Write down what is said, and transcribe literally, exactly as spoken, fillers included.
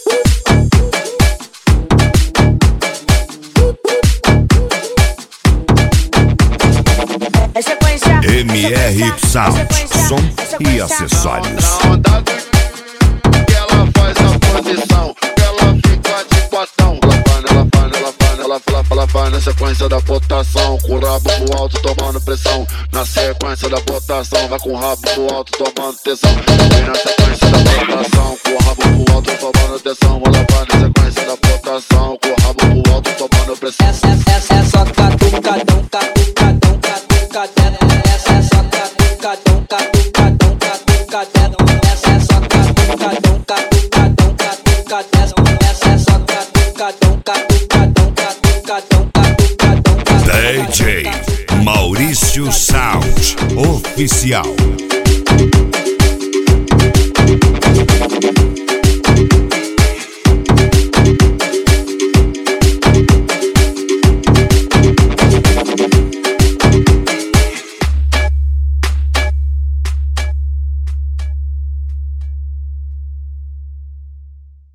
M R Sound, som e acessórios. Na onda que ela faz a posição, ela fica de quatão. Ela vai, ela vai, ela vai, ela, ela vai na sequência da botação, com o rabo pro alto tomando pressão. Na sequência da botação, vai com o rabo pro alto tomando tensão. Vem na sequência da botação, com o rabo pro alto tomando tensão. Ela vai na sequência da botação, com o rabo pro alto tomando pressão. Essa, essa é só catucadão, catucadão, catucadão. Essa é só catucadão, catucadão, catucadão. Essa é só catucadão, catucadão, catucadão. Essa é só catucadão, catucadão, catucadão, catucadão. D J Maurício Sound Oficial.